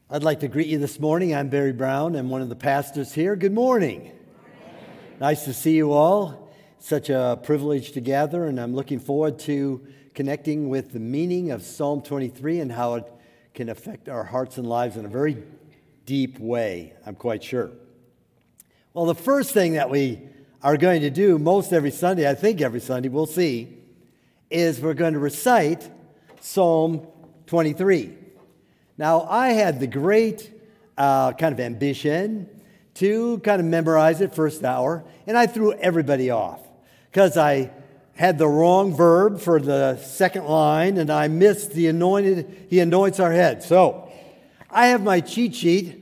I'd like to greet you this morning. I'm Barry Brown. I'm one of the pastors here. Good morning. Nice to see you all. Such a privilege to gather, and I'm looking forward to connecting with the meaning of Psalm 23 and how it can affect our hearts and lives in a very deep way, I'm quite sure. Well, the first thing that we are going to do most every Sunday, I think every Sunday, we'll see, is we're going to recite Psalm 23. Now, I had the great kind of ambition to kind of memorize it first hour, and I threw everybody off because I had the wrong verb for the second line, and I missed the anointed, he anoints our head. So, I have my cheat sheet,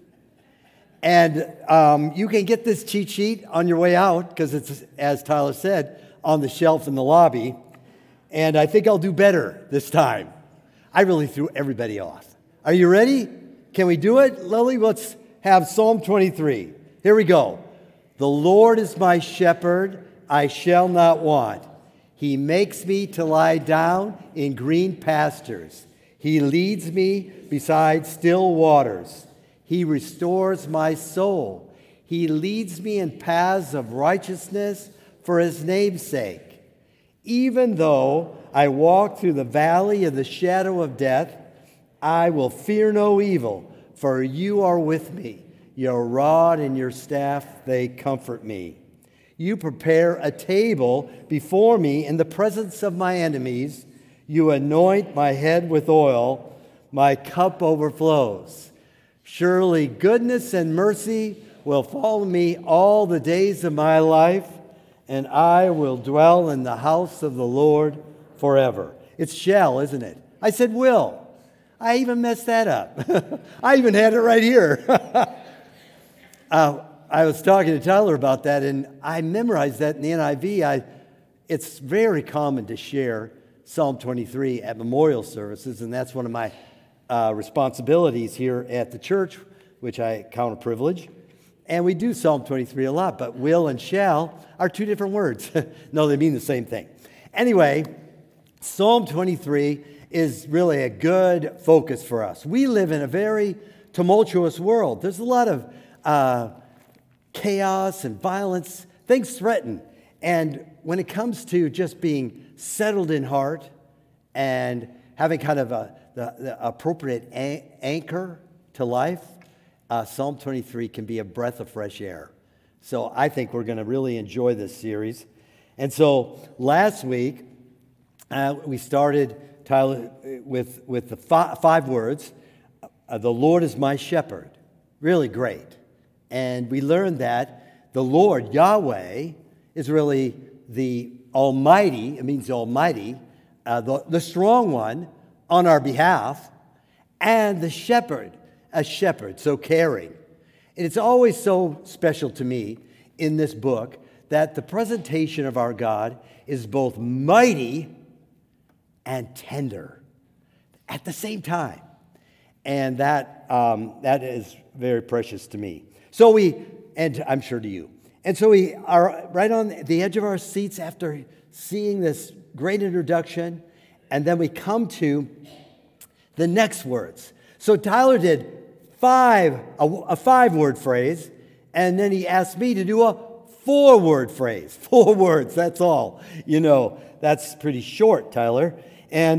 and you can get this cheat sheet on your way out because it's, as Tyler said, on the shelf in the lobby, and I think I'll do better this time. I really threw everybody off. Are you ready? Can we do it? Lily, let's have Psalm 23. Here we go. The Lord is my shepherd, I shall not want. He makes me to lie down in green pastures. He leads me beside still waters. He restores my soul. He leads me in paths of righteousness for his name's sake. Even though I walk through the valley of the shadow of death, I will fear no evil, for you are with me. Your rod and your staff, they comfort me. You prepare a table before me in the presence of my enemies. You anoint my head with oil. My cup overflows. Surely goodness and mercy will follow me all the days of my life, and I will dwell in the house of the Lord forever. It's shall, isn't it? I said will. I even messed that up. I even had it right here. I was talking to Tyler about that, and I memorized that in the NIV. It's very common to share Psalm 23 at memorial services, and that's one of my responsibilities here at the church, which I count a privilege. And we do Psalm 23 a lot, but will and shall are two different words. No, they mean the same thing. Anyway, Psalm 23 is really a good focus for us. We live in a very tumultuous world. There's a lot of chaos and violence. Things threaten. And when it comes to just being settled in heart and having kind of the appropriate anchor to life, Psalm 23 can be a breath of fresh air. So I think we're going to really enjoy this series. And so last week, we started, Tyler, with the five words, the Lord is my shepherd. Really great. And we learned that the Lord, Yahweh, is really the Almighty, it means the Almighty, the strong one on our behalf, and the shepherd, a shepherd, so caring. And it's always so special to me in this book that the presentation of our God is both mighty and tender at the same time. And that is very precious to me. So and I'm sure to you. And so we are right on the edge of our seats after seeing this great introduction, and then we come to the next words. So Tyler did a five-word phrase, and then he asked me to do a four-word phrase. 4 words, that's all. You know, that's pretty short, Tyler. And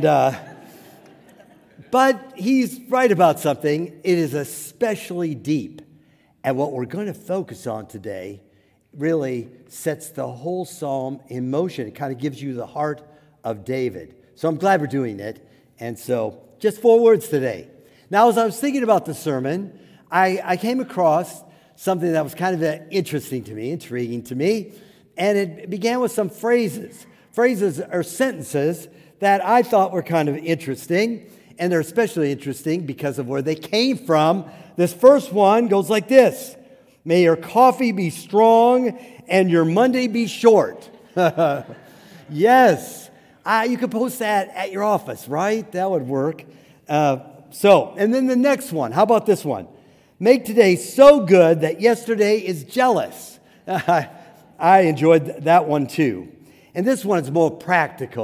but he's right about something. It is especially deep. And what we're going to focus on today really sets the whole psalm in motion. It kind of gives you the heart of David. So I'm glad we're doing it. And so just 4 words today. Now, as I was thinking about the sermon, I came across something that was kind of interesting to me, intriguing to me. And it began with some phrases. Phrases or sentences that I thought were kind of interesting. And they're especially interesting because of where they came from. This first one goes like this. May your coffee be strong and your Monday be short. Yes. You could post that at your office, right? That would work. And then the next one. How about this one? Make today so good that yesterday is jealous. I enjoyed that one too. And this one is more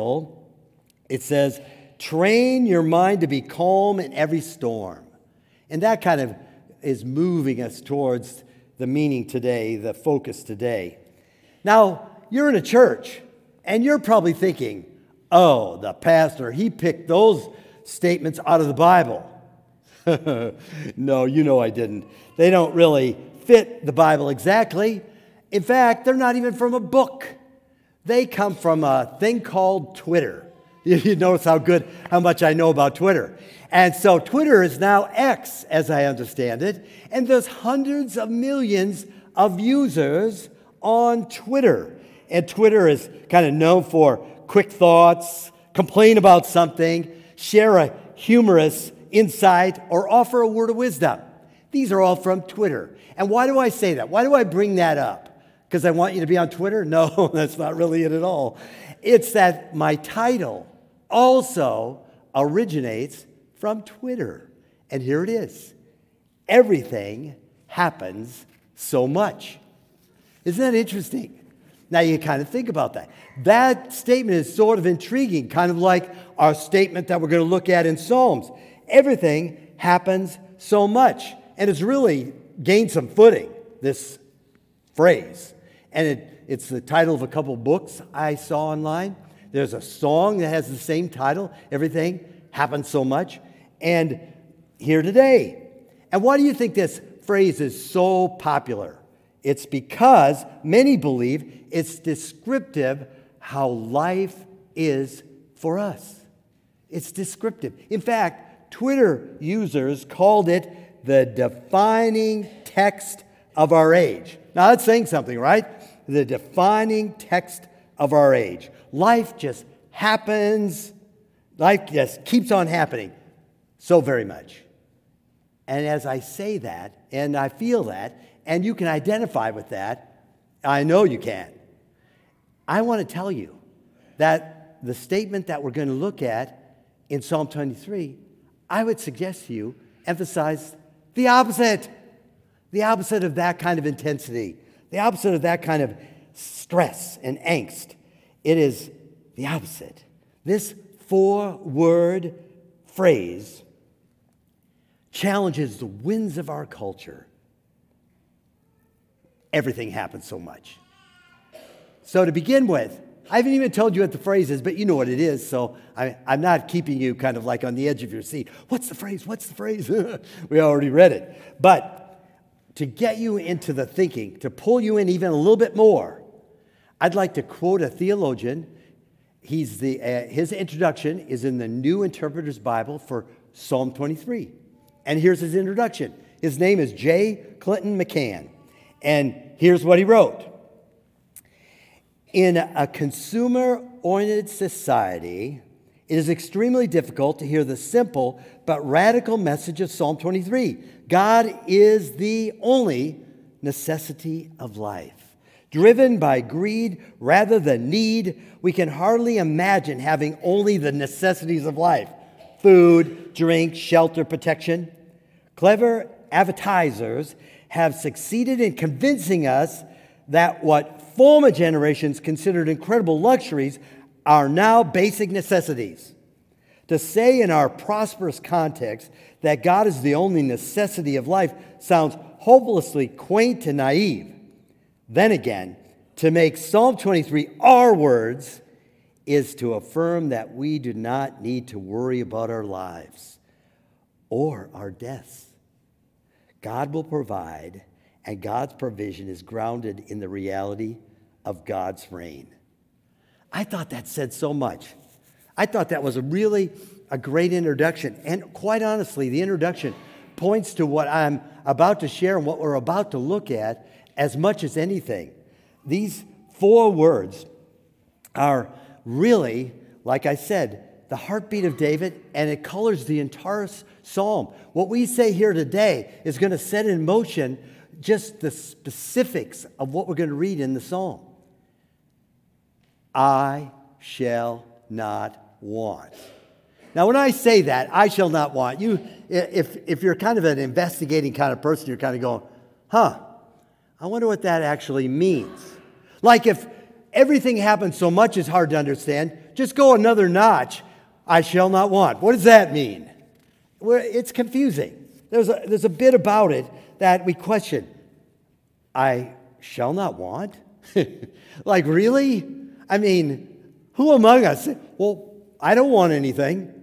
practical. It says, train your mind to be calm in every storm. And that kind of is moving us towards the meaning today, the focus today. Now, you're in a church, and you're probably thinking, oh, the pastor, he picked those statements out of the Bible. No, you know I didn't. They don't really fit the Bible exactly. In fact, they're not even from a book. They come from a thing called Twitter. You notice how much I know about Twitter. And so Twitter is now X, as I understand it, and there's hundreds of millions of users on Twitter. And Twitter is kind of known for quick thoughts, complain about something, share a humorous insight, or offer a word of wisdom. These are all from Twitter. And why do I say that? Why do I bring that up? Because I want you to be on Twitter? No, that's not really it at all. It's that my title also originates from Twitter. And here it is. Everything happens so much. Isn't that interesting? Now you kind of think about that. That statement is sort of intriguing, kind of like our statement that we're going to look at in Psalms. Everything happens so much. And it's really gained some footing, this phrase. And it's the title of a couple books I saw online. There's a song that has the same title, Everything Happens So Much. And here today. And why do you think this phrase is so popular? It's because many believe it's descriptive how life is for us. It's descriptive. In fact, Twitter users called it the defining text of our age. Now that's saying something, right? The defining text of our age. Life just happens. Life just keeps on happening so very much. And as I say that, and I feel that, and you can identify with that, I know you can. I want to tell you that the statement that we're going to look at in Psalm 23, I would suggest to you emphasize the opposite of that kind of intensity, the opposite of that kind of stress and angst. It is the opposite. This 4-word phrase challenges the winds of our culture. Everything happens so much. So to begin with, I haven't even told you what the phrase is, but you know what it is, so I'm not keeping you kind of like on the edge of your seat. What's the phrase? What's the phrase? We already read it. But to get you into the thinking, to pull you in even a little bit more, I'd like to quote a theologian. His introduction is in the New Interpreter's Bible for Psalm 23. And here's his introduction. His name is J. Clinton McCann. And here's what he wrote. In a consumer-oriented society, it is extremely difficult to hear the simple but radical message of Psalm 23. God is the only necessity of life. Driven by greed rather than need, we can hardly imagine having only the necessities of life: food, drink, shelter, protection. Clever advertisers have succeeded in convincing us that what former generations considered incredible luxuries are now basic necessities. To say in our prosperous context that God is the only necessity of life sounds hopelessly quaint and naive. Then again, to make Psalm 23 our words is to affirm that we do not need to worry about our lives or our deaths. God will provide, and God's provision is grounded in the reality of God's reign. I thought that said so much. I thought that was a great introduction. And quite honestly, the introduction points to what I'm about to share and what we're about to look at as much as anything. These 4 words are really, like I said, the heartbeat of David, and it colors the entire psalm. What we say here today is going to set in motion just the specifics of what we're going to read in the psalm. I shall not want. Now, when I say that, I shall not want, if you're kind of an investigating kind of person, you're kind of going, I wonder what that actually means. Like if everything happens so much is hard to understand, just go another notch. I shall not want. What does that mean? Well, it's confusing. There's a bit about it that we question. I shall not want? Like, really? I mean, who among us? Well, I don't want anything.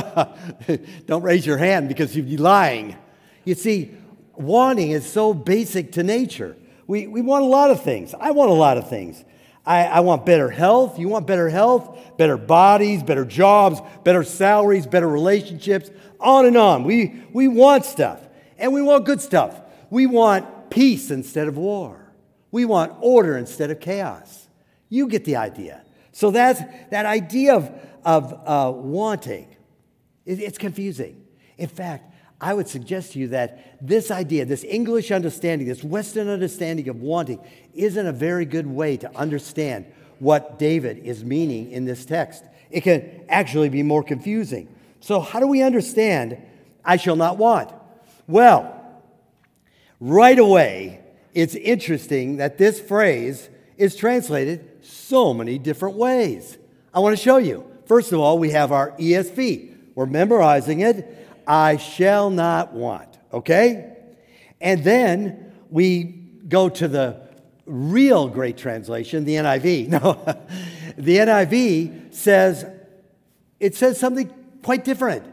Don't raise your hand because you'd be lying. You see, wanting is so basic to nature. We want a lot of things. I want a lot of things. I want better health. You want better health? Better bodies, better jobs, better salaries, better relationships, on and on. We want stuff, and we want good stuff. We want peace instead of war. We want order instead of chaos. You get the idea. So that idea of wanting, it's confusing. In fact, I would suggest to you that this idea, this English understanding, this Western understanding of wanting isn't a very good way to understand what David is meaning in this text. It can actually be more confusing. So how do we understand I shall not want? Well, right away, it's interesting that this phrase is translated so many different ways. I want to show you. First of all, we have our ESV. We're memorizing it. I shall not want, okay? And then we go to the real great translation, the NIV. No, the NIV says something quite different.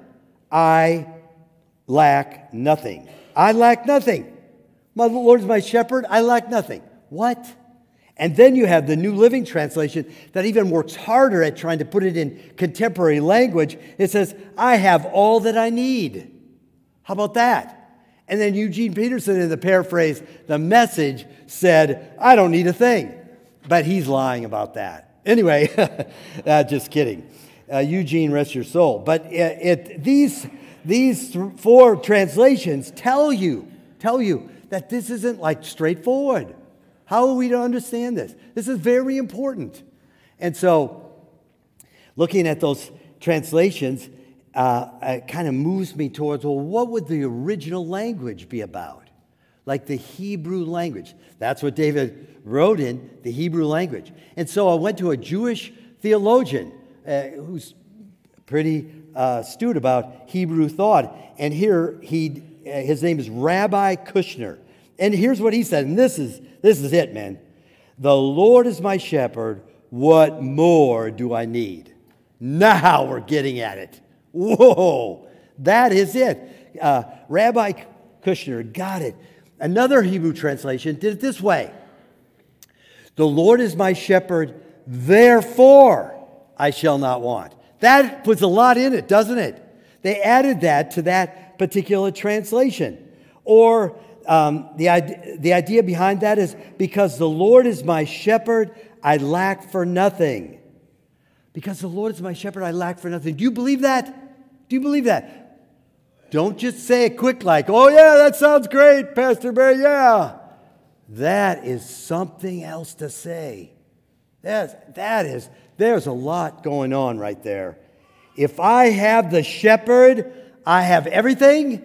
I lack nothing. I lack nothing. My Lord is my shepherd, I lack nothing. What? And then you have the New Living Translation that even works harder at trying to put it in contemporary language. It says, I have all that I need. How about that? And then Eugene Peterson, in the paraphrase, the Message, said, I don't need a thing. But he's lying about that. Anyway, just kidding. Eugene, rest your soul. But these four translations tell you that this isn't like straightforward. How are we to understand this? This is very important. And so, looking at those translations, it kind of moves me towards, well, what would the original language be about? Like the Hebrew language. That's what David wrote in, the Hebrew language. And so I went to a Jewish theologian who's pretty astute about Hebrew thought. And here, his name is Rabbi Kushner. And here's what he said, and this is it, man. The Lord is my shepherd. What more do I need? Now we're getting at it. Whoa, that is it. Rabbi Kushner got it. Another Hebrew translation did it this way. The Lord is my shepherd, therefore I shall not want. That puts a lot in it, doesn't it? They added that to that particular translation. Or the idea behind that is, because the Lord is my shepherd, I lack for nothing. Because the Lord is my shepherd, I lack for nothing. Do you believe that? Do you believe that? Don't just say it quick like, oh yeah, that sounds great, Pastor Barry, yeah. That is something else to say. There's a lot going on right there. If I have the shepherd, I have everything?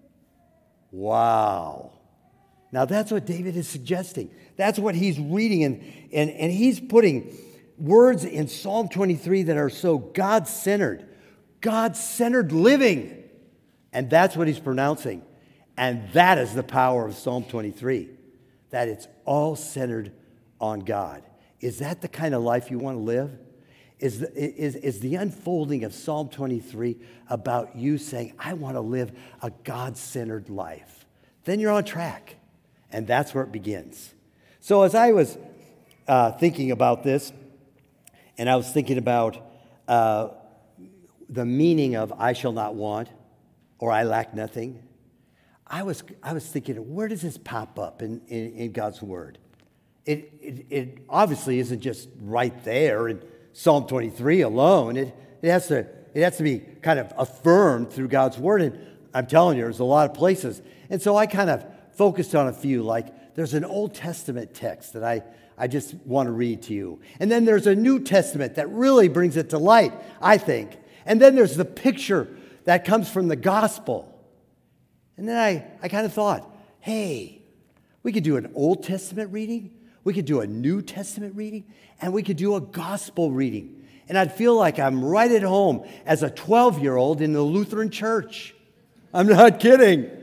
Wow. Now that's what David is suggesting. That's what he's reading, and he's putting words in Psalm 23 that are so God-centered living. And that's what he's pronouncing. And that is the power of Psalm 23, that it's all centered on God. Is that the kind of life you want to live? Is the unfolding of Psalm 23 about you saying, I want to live a God-centered life? Then you're on track. And that's where it begins. So as I was thinking about this, and I was thinking about the meaning of I shall not want, or I lack nothing, I was thinking, where does this pop up in God's Word? It obviously isn't just right there in Psalm 23 alone. It has to be kind of affirmed through God's Word. And I'm telling you, there's a lot of places. And so I kind of focused on a few, like there's an Old Testament text that I just want to read to you. And then there's a New Testament that really brings it to light, I think. And then there's the picture that comes from the gospel. And then I kind of thought, hey, we could do an Old Testament reading, we could do a New Testament reading, and we could do a gospel reading. And I'd feel like I'm right at home as a 12-year-old in the Lutheran church. I'm not kidding.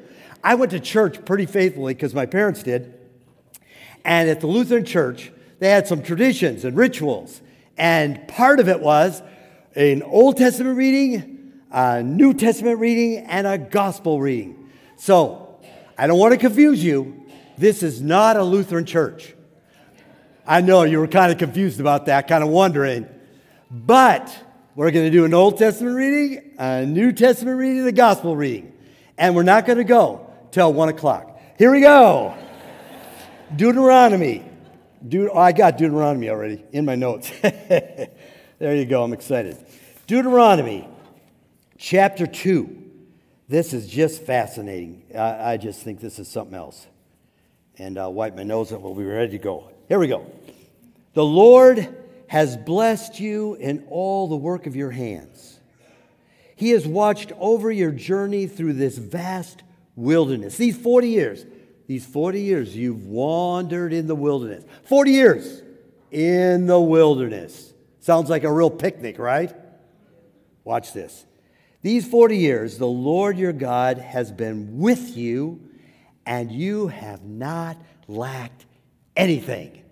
I went to church pretty faithfully because my parents did. And at the Lutheran church, they had some traditions and rituals. And part of it was an Old Testament reading, a New Testament reading, and a gospel reading. So, I don't want to confuse you. This is not a Lutheran church. I know you were kind of confused about that, kind of wondering. But we're going to do an Old Testament reading, a New Testament reading, and a gospel reading. And we're not going to go till 1 o'clock. Here we go. Deuteronomy. I got Deuteronomy already in my notes. There you go. I'm excited. Deuteronomy chapter 2. This is just fascinating. I just think this is something else. And I'll wipe my nose and we'll be ready to go. Here we go. The Lord has blessed you in all the work of your hands. He has watched over your journey through this vast wilderness. These 40 years you've wandered in the wilderness. 40 years in the wilderness. Sounds like a real picnic, right? Watch this. These 40 years, the Lord your God has been with you, and you have not lacked anything.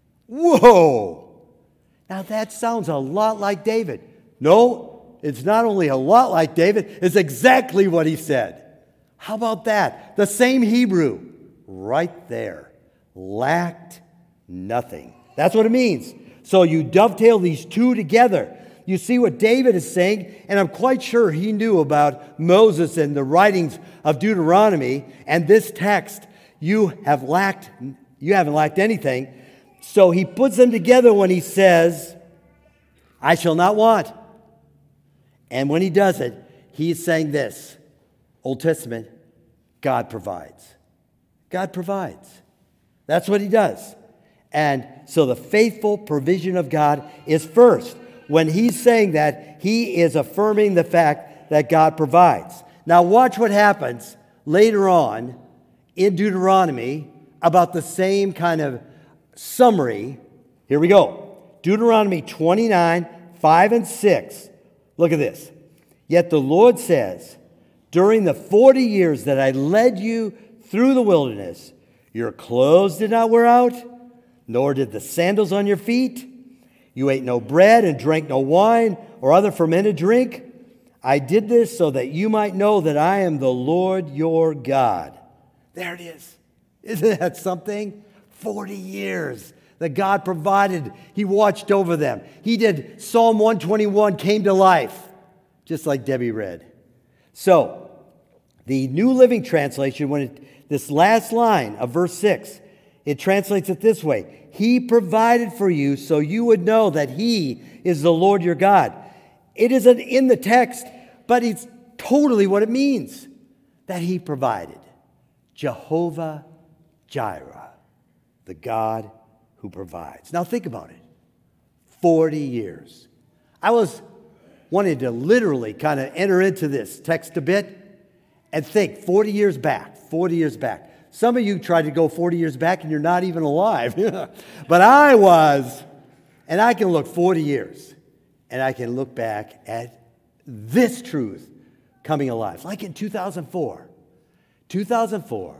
Whoa! Now that sounds a lot like David. No, it's not only a lot like David, it's exactly what he said. How about that? The same Hebrew, right there. Lacked nothing. That's what it means. So you dovetail these two together. You see what David is saying, and I'm quite sure he knew about Moses and the writings of Deuteronomy, and this text, you haven't lacked anything. So he puts them together when he says, I shall not want. And when he does it, he's saying this, Old Testament, God provides. God provides. That's what he does. And so the faithful provision of God is first. When he's saying that, he is affirming the fact that God provides. Now watch what happens later on in Deuteronomy about the same kind of summary. Here we go. Deuteronomy 29, 5 and 6. Look at this. Yet the Lord says, during the 40 years that I led you through the wilderness, your clothes did not wear out, nor did the sandals on your feet. You ate no bread and drank no wine or other fermented drink. I did this so that you might know that I am the Lord your God. There it is. Isn't that something? 40 years that God provided. He watched over them. He did. Psalm 121 came to life, just like Debbie read. So, the New Living Translation, this last line of verse 6, it translates it this way. He provided for you so you would know that he is the Lord your God. It isn't in the text, but it's totally what it means, that he provided. Jehovah Jireh, the God who provides. Now think about it. 40 years. I was wanting to literally kind of enter into this text a bit and think 40 years back. Some of you tried to go 40 years back and you're not even alive. But I was, and I can look 40 years and I can look back at this truth coming alive. Like in 2004. 2004,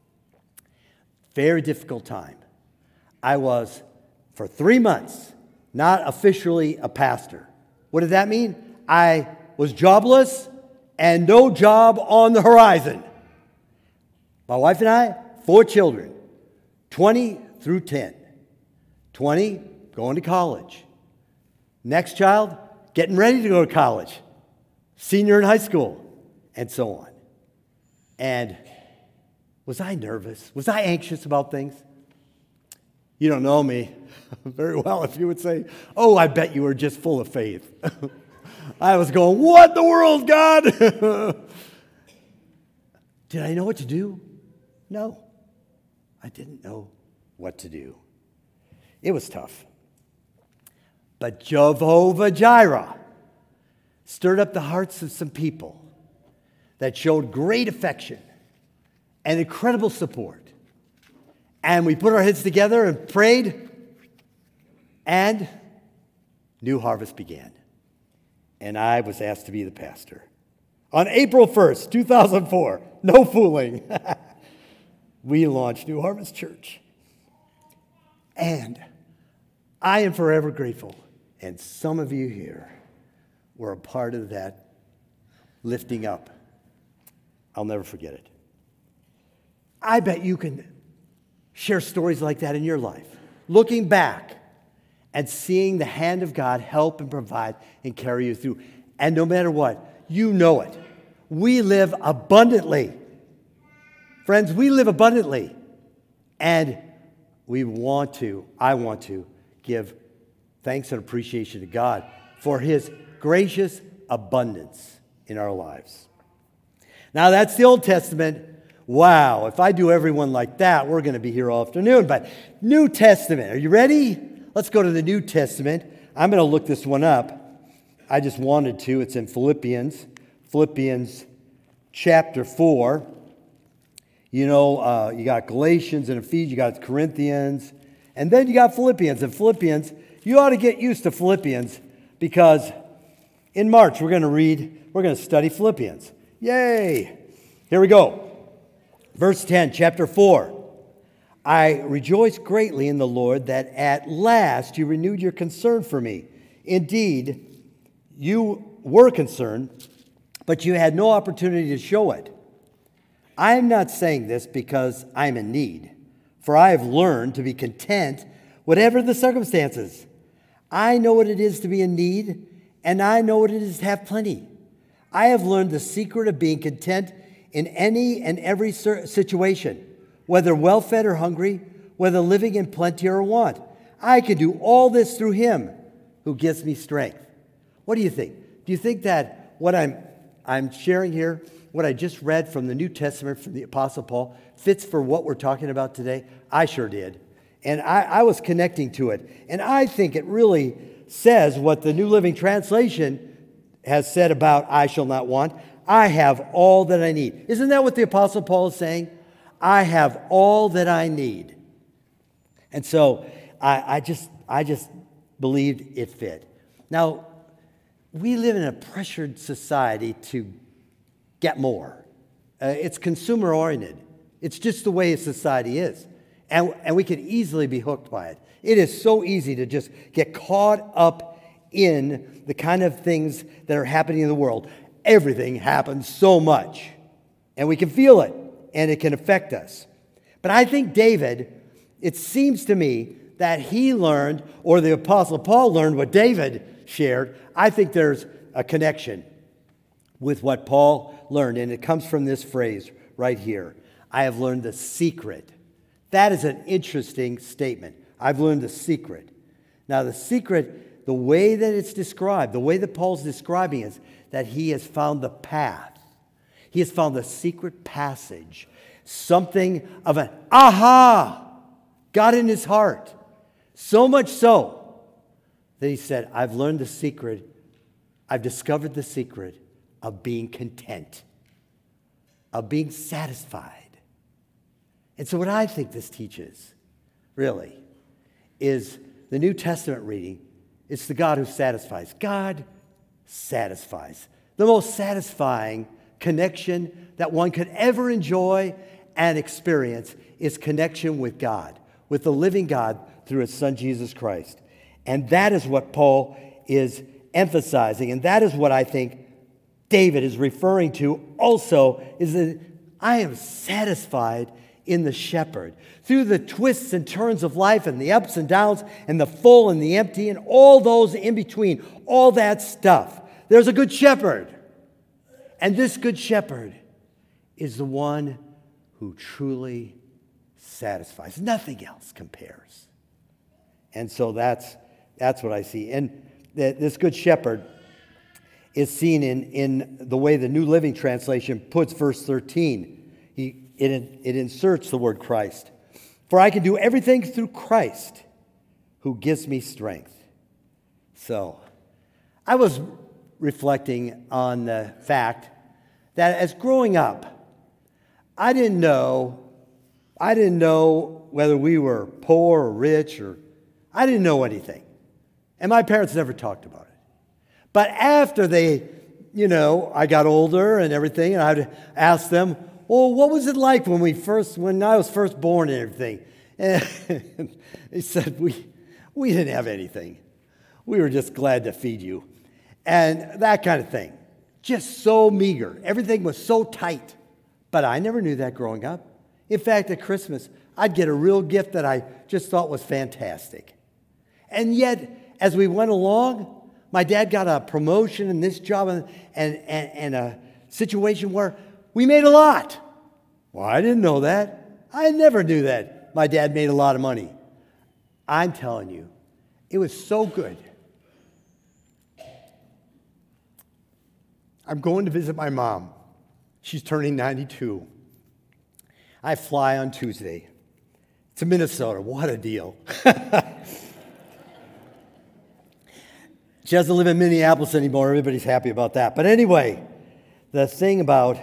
very difficult time. I was, for 3 months, not officially a pastor. What did that mean? I was jobless and no job on the horizon. My wife and I, 4 children, 20 through 10. 20, going to college. Next child, getting ready to go to college. Senior in high school, and so on. And was I nervous? Was I anxious about things? You don't know me very well if you would say, oh, I bet you were just full of faith. I was going, what in the world, God? Did I know what to do? No, I didn't know what to do. It was tough. But Jehovah Jireh stirred up the hearts of some people that showed great affection and incredible support. And we put our heads together and prayed, and New Harvest began. And I was asked to be the pastor. On April 1st, 2004, no fooling, we launched New Harvest Church. And I am forever grateful. And some of you here were a part of that lifting up. I'll never forget it. I bet you can share stories like that in your life. Looking back and seeing the hand of God help and provide and carry you through. And no matter what, you know it. We live abundantly. Friends, we live abundantly. And I want to give thanks and appreciation to God for His gracious abundance in our lives. Now, that's the Old Testament. Wow, if I do everyone like that, we're going to be here all afternoon. But New Testament, are you ready? Let's go to the New Testament. I'm going to look this one up. I just wanted to. It's in Philippians chapter 4. You know, you got Galatians and Ephesians, you got Corinthians, and then you got Philippians. And Philippians, you ought to get used to Philippians because in March we're going to study Philippians. Yay! Here we go. Verse 10, chapter 4. I rejoice greatly in the Lord that at last you renewed your concern for me. Indeed, you were concerned, but you had no opportunity to show it. I am not saying this because I am in need, for I have learned to be content whatever the circumstances. I know what it is to be in need, and I know what it is to have plenty. I have learned the secret of being content in any and every situation, whether well-fed or hungry, whether living in plenty or want. I can do all this through Him who gives me strength. What do you think? Do you think that what I'm sharing here, what I just read from the New Testament from the Apostle Paul, fits for what we're talking about today? I sure did. And I was connecting to it. And I think it really says what the New Living Translation has said about I shall not want. I have all that I need. Isn't that what the Apostle Paul is saying? I have all that I need. And so I just believed it fit. Now, we live in a pressured society to get more. It's consumer-oriented. It's just the way society is. And we can easily be hooked by it. It is so easy to just get caught up in the kind of things that are happening in the world. Everything happens so much. And we can feel it. And it can affect us. But I think David, it seems to me that he learned, or the Apostle Paul learned what David shared. I think there's a connection with what Paul learned. And it comes from this phrase right here. I have learned the secret. That is an interesting statement. I've learned the secret. Now, the secret, the way that it's described, the way that Paul's describing is that he has found the path. He has found the secret passage. Something of an aha got in his heart. So much so that he said, I've learned the secret. I've discovered the secret of being content, of being satisfied. And so what I think this teaches, really, is the New Testament reading. It's the God who satisfies. God satisfies. The most satisfying connection that one could ever enjoy and experience is connection with God, with the living God through His Son, Jesus Christ. And that is what Paul is emphasizing. And that is what I think David is referring to also, is that I am satisfied in the shepherd. Through the twists and turns of life and the ups and downs and the full and the empty and all those in between, all that stuff, there's a good shepherd. And this good shepherd is the one who truly satisfies. Nothing else compares. And so that's what I see. And this good shepherd is seen in the way the New Living Translation puts verse 13. It inserts the word Christ. For I can do everything through Christ who gives me strength. So I was reflecting on the fact that as growing up, I didn't know whether we were poor or rich, or I didn't know anything. And my parents never talked about it. But after they I got older and everything, and I'd ask them, well, what was it like when I was first born and everything? And they said, we didn't have anything. We were just glad to feed you. And that kind of thing. Just so meager. Everything was so tight. But I never knew that growing up. In fact, at Christmas, I'd get a real gift that I just thought was fantastic. And yet, as we went along, my dad got a promotion in this job and a situation where we made a lot. Well, I didn't know that. I never knew that my dad made a lot of money. I'm telling you, it was so good. I'm going to visit my mom. She's turning 92. I fly on Tuesday to Minnesota. What a deal. She doesn't live in Minneapolis anymore. Everybody's happy about that. But anyway, the thing about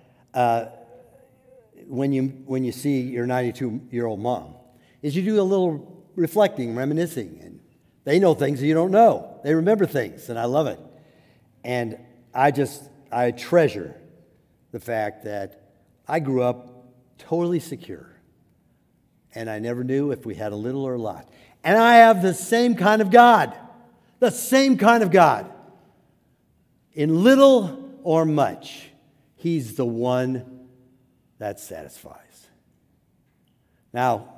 when you see your 92-year-old mom is you do a little reflecting, reminiscing, and they know things that you don't know. They remember things, and I love it. And I treasure the fact that I grew up totally secure, and I never knew if we had a little or a lot. And I have the same kind of God. The same kind of God. In little or much, He's the one that satisfies. Now,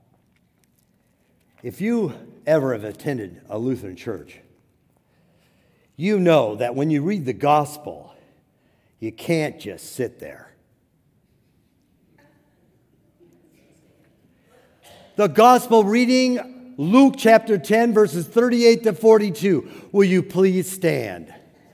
if you ever have attended a Lutheran church, you know that when you read the gospel, you can't just sit there. The gospel reading, Luke chapter 10, verses 38 to 42. Will you please stand?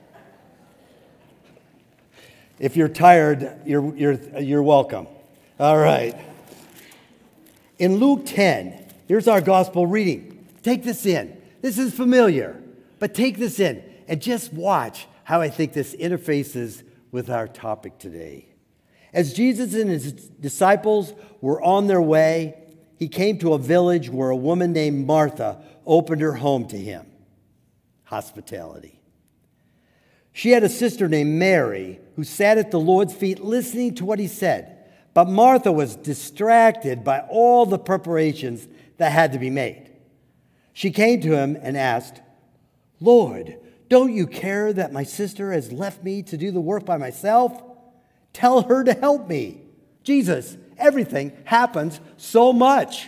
If you're tired, you're welcome. All right. In Luke 10, here's our gospel reading. Take this in. This is familiar, but take this in and just watch how I think this interfaces with our topic today. As Jesus and his disciples were on their way, He came to a village where a woman named Martha opened her home to him. Hospitality. She had a sister named Mary who sat at the Lord's feet listening to what he said. But Martha was distracted by all the preparations that had to be made. She came to him and asked, "Lord, don't you care that my sister has left me to do the work by myself? Tell her to help me." Jesus, everything happens so much.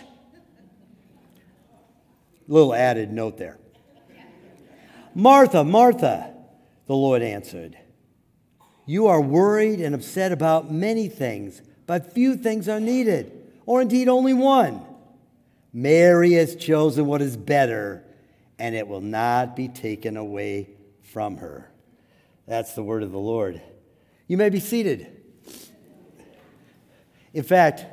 Little added note there. "Martha, Martha," the Lord answered, "you are worried and upset about many things, but few things are needed, or indeed only one. Mary has chosen what is better, and it will not be taken away from her." That's the word of the Lord. You may be seated. In fact,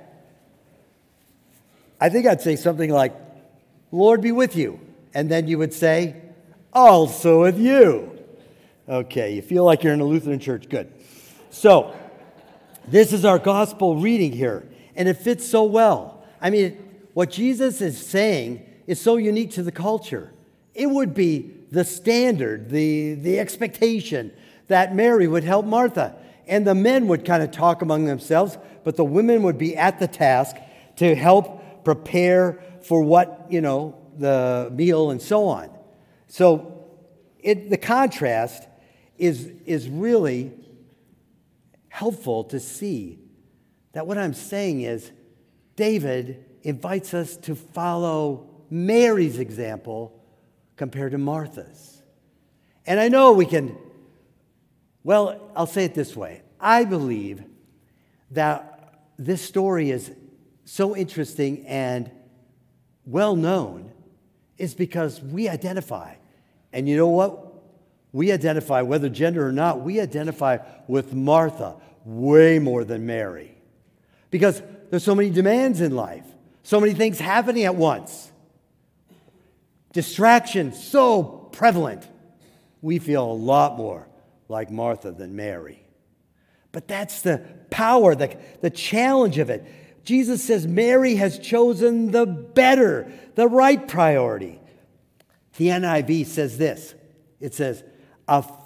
I think I'd say something like, "Lord be with you." And then you would say, "Also with you." Okay, you feel like you're in a Lutheran church. Good. So, this is our gospel reading here, and it fits so well. I mean, what Jesus is saying is so unique to the culture. It would be the standard, the expectation that Mary would help Martha. And the men would kind of talk among themselves, but the women would be at the task to help prepare for what, the meal and so on. So the contrast is really helpful to see that what I'm saying is David invites us to follow Mary's example compared to Martha's. And I know I'll say it this way. I believe that this story is so interesting and well known is because we identify. And you know what? We identify, whether gender or not, we identify with Martha way more than Mary. Because there's so many demands in life, so many things happening at once. Distraction so prevalent. We feel a lot more like Martha than Mary. But that's the power, the challenge of it. Jesus says Mary has chosen the better, the right priority. The NIV says this. It says, a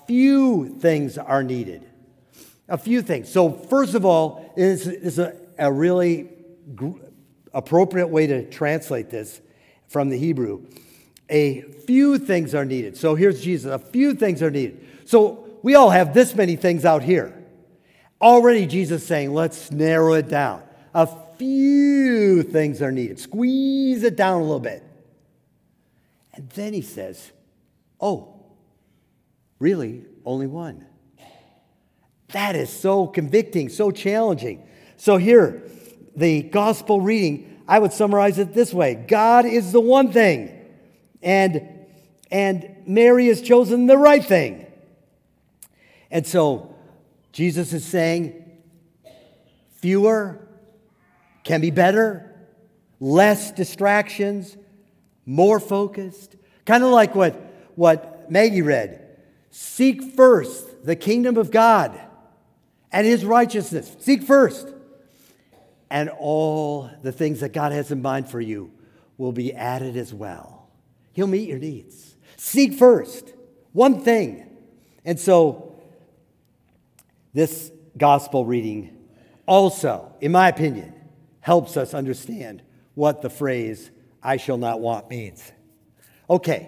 few things are needed. A few things. So first of all, is a really appropriate way to translate this from the Hebrew. A few things are needed. So here's Jesus. A few things are needed. So we all have this many things out here. Already Jesus is saying, let's narrow it down. A few things are needed. Squeeze it down a little bit. And then he says, oh, really, only one. That is so convicting, so challenging. So here, the gospel reading, I would summarize it this way. God is the one thing, and Mary has chosen the right thing. And so Jesus is saying, fewer can be better, less distractions, more focused. Kind of like what Maggie read. Seek first the kingdom of God and his righteousness. Seek first. And all the things that God has in mind for you will be added as well. He'll meet your needs. Seek first. One thing. And so this gospel reading also, in my opinion, helps us understand what the phrase, I shall not want, means. Okay.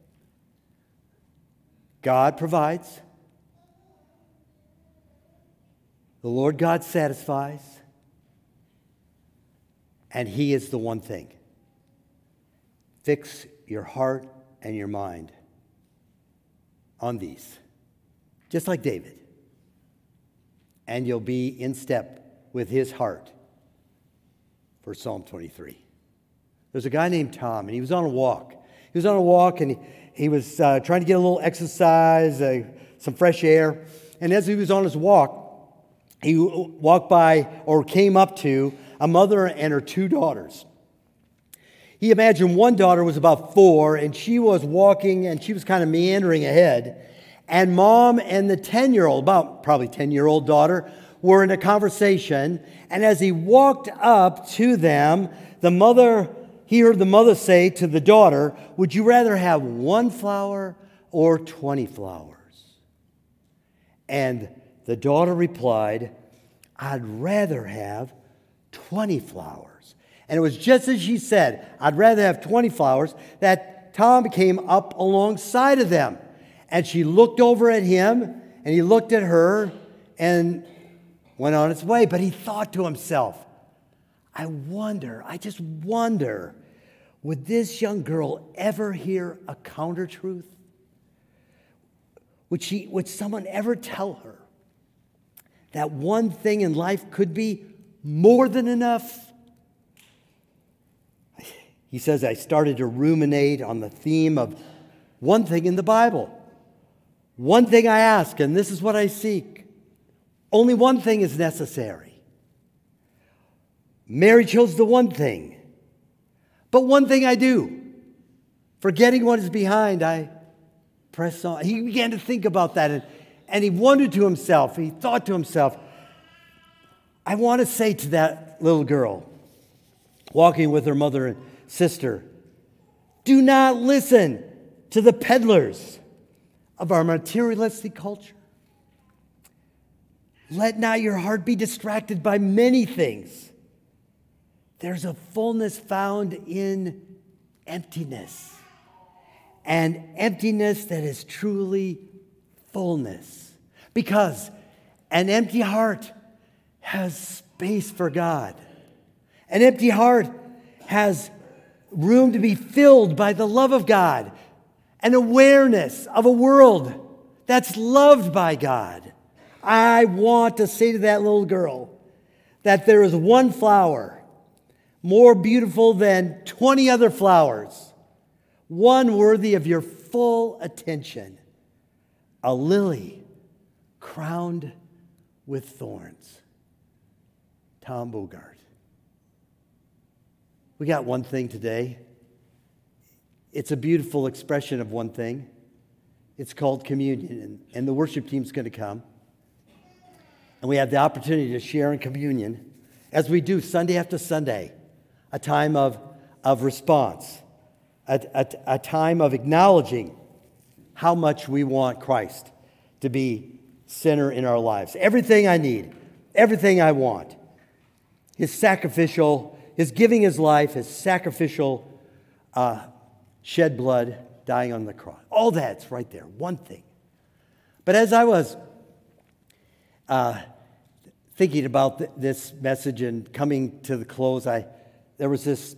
God provides. The Lord God satisfies. And he is the one thing. Fix your heart and your mind on these. Just like David. And you'll be in step with his heart for Psalm 23. There's a guy named Tom, and he was on a walk. He was on a walk, and he was trying to get a little exercise, some fresh air. And as he was on his walk, he walked by or came up to a mother and her two daughters. He imagined one daughter was about 4, and she was walking, and she was kind of meandering ahead. And mom and the 10-year-old, about probably 10-year-old daughter, were in a conversation. And as he walked up to them, he heard the mother say to the daughter, would you rather have 1 flower or 20 flowers? And the daughter replied, I'd rather have 20 flowers. And it was just as she said, I'd rather have 20 flowers, that Tom came up alongside of them. And she looked over at him, and he looked at her, and went on its way. But he thought to himself, I just wonder, would this young girl ever hear a counter truth? Would someone ever tell her that one thing in life could be more than enough? He says, I started to ruminate on the theme of one thing in the Bible. One thing I ask, and this is what I seek. Only one thing is necessary. Mary chose the one thing. But one thing I do. Forgetting what is behind, I press on. He began to think about that, and he wondered to himself, he thought to himself, I want to say to that little girl, walking with her mother and sister, do not listen to the peddlers of our materialistic culture. Let not your heart be distracted by many things. There's a fullness found in emptiness. And emptiness that is truly fullness. Because an empty heart has space for God. An empty heart has room to be filled by the love of God. An awareness of a world that's loved by God. I want to say to that little girl that there is one flower more beautiful than 20 other flowers, one worthy of your full attention, a lily crowned with thorns. Tom Bogart. We got one thing today. It's a beautiful expression of one thing. It's called communion, and the worship team's going to come. And we have the opportunity to share in communion, as we do Sunday after Sunday, a time of response, a time of acknowledging how much we want Christ to be center in our lives. Everything I need, everything I want. His giving his life, his sacrificial shed blood, dying on the cross. All that's right there, one thing. But as I was thinking about this message and coming to the close, there was this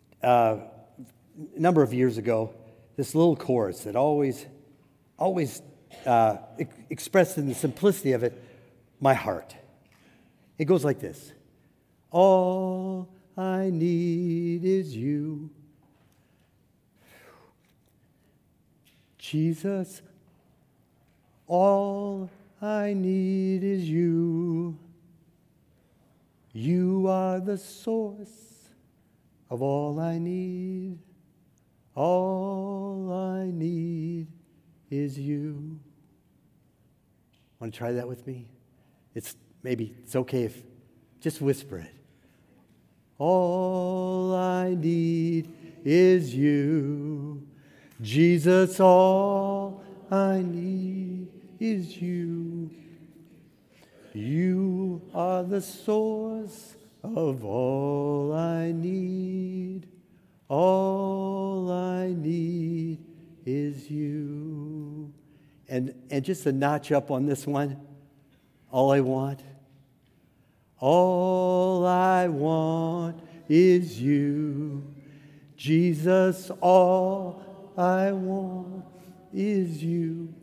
number of years ago, this little chorus that always expressed in the simplicity of it my heart. It goes like this: all I need is you, Jesus. All I need is you. You are the source of all I need. All I need is you. Want to try that with me? It's okay if just whisper it. All I need is you. Jesus, all I need is you. You are the source of all I need. All I need is you. And just a notch up on this one, all I want is you. Jesus, all I want is you.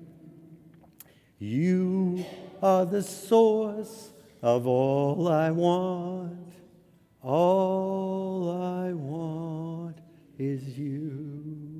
You are the source of all I want. All I want is you.